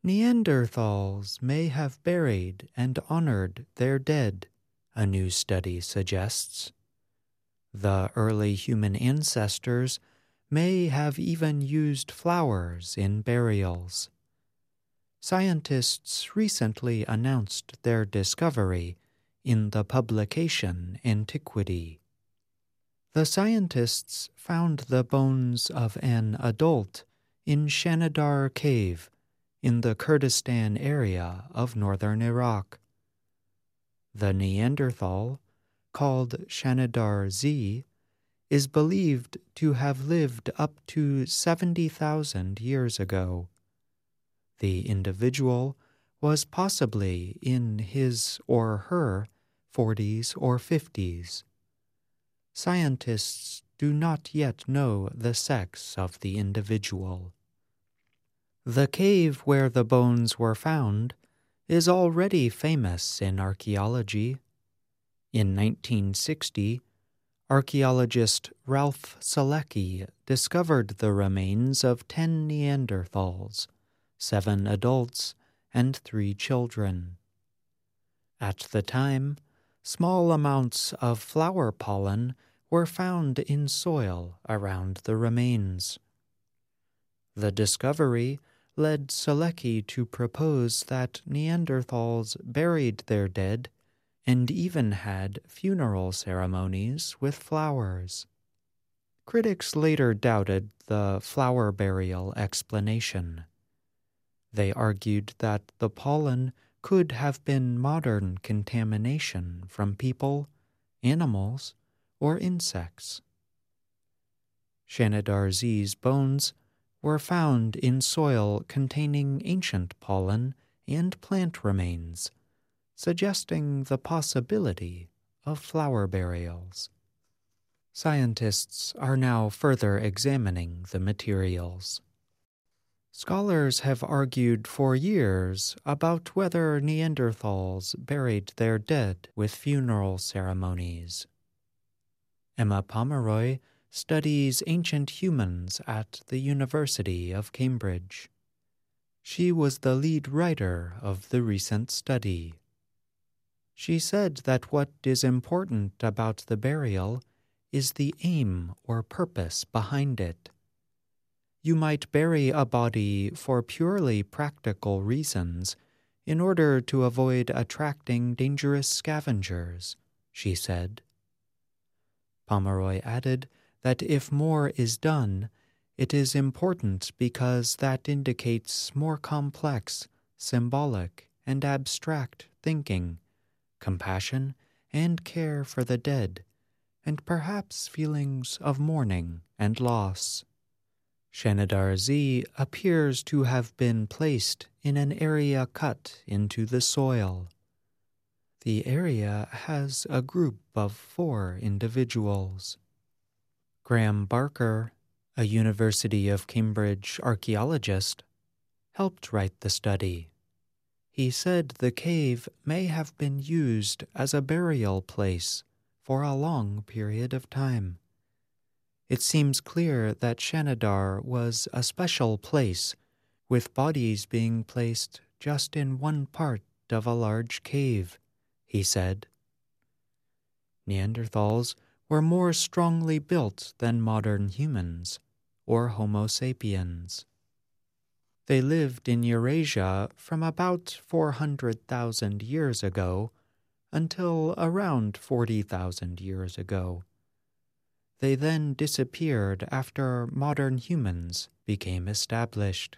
Neanderthals may have buried and honored their dead, a new study suggests. The early human ancestors may have even used flowers in burials. Scientists recently announced their discovery in the publication Antiquity. The scientists found the bones of an adult in Shanidar Cave in the Kurdistan area of northern Iraq. The Neanderthal, called Shanidar Z, is believed to have lived up to 70,000 years ago. The individual was possibly in his or her 40s or 50s. Scientists do not yet know the sex of the individual. The cave where the bones were found is already famous in archaeology. In 1960, archaeologist Ralph Selecki discovered the remains of 10 Neanderthals, 7 adults, and 3 children. At the time, small amounts of flower pollen were found in soil around the remains. The discovery led Selecki to propose that Neanderthals buried their dead and even had funeral ceremonies with flowers. Critics later doubted the flower burial explanation. They argued that the pollen could have been modern contamination from people, animals, or insects. Shanidar Z's bones were found in soil containing ancient pollen and plant remains, suggesting the possibility of flower burials. Scientists are now further examining the materials. Scholars have argued for years about whether Neanderthals buried their dead with funeral ceremonies. Emma Pomeroy studies ancient humans at the University of Cambridge. She was the lead writer of the recent study. She said that what is important about the burial is the aim or purpose behind it. You might bury a body for purely practical reasons in order to avoid attracting dangerous scavengers, she said. Pomeroy added that if more is done, it is important because that indicates more complex, symbolic, and abstract thinking, compassion, and care for the dead, and perhaps feelings of mourning and loss. Shanidar Z appears to have been placed in an area cut into the soil. The area has a group of 4 individuals. Graham Barker, a University of Cambridge archaeologist, helped write the study. He said the cave may have been used as a burial place for a long period of time. It seems clear that Shanidar was a special place, with bodies being placed just in one part of a large cave, he said. Neanderthals were more strongly built than modern humans, or Homo sapiens. They lived in Eurasia from about 400,000 years ago until around 40,000 years ago. They then disappeared after modern humans became established.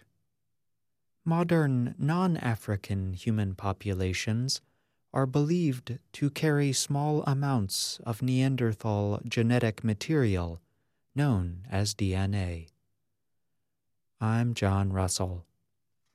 Modern non-African human populations are believed to carry small amounts of Neanderthal genetic material known as DNA. I'm John Russell.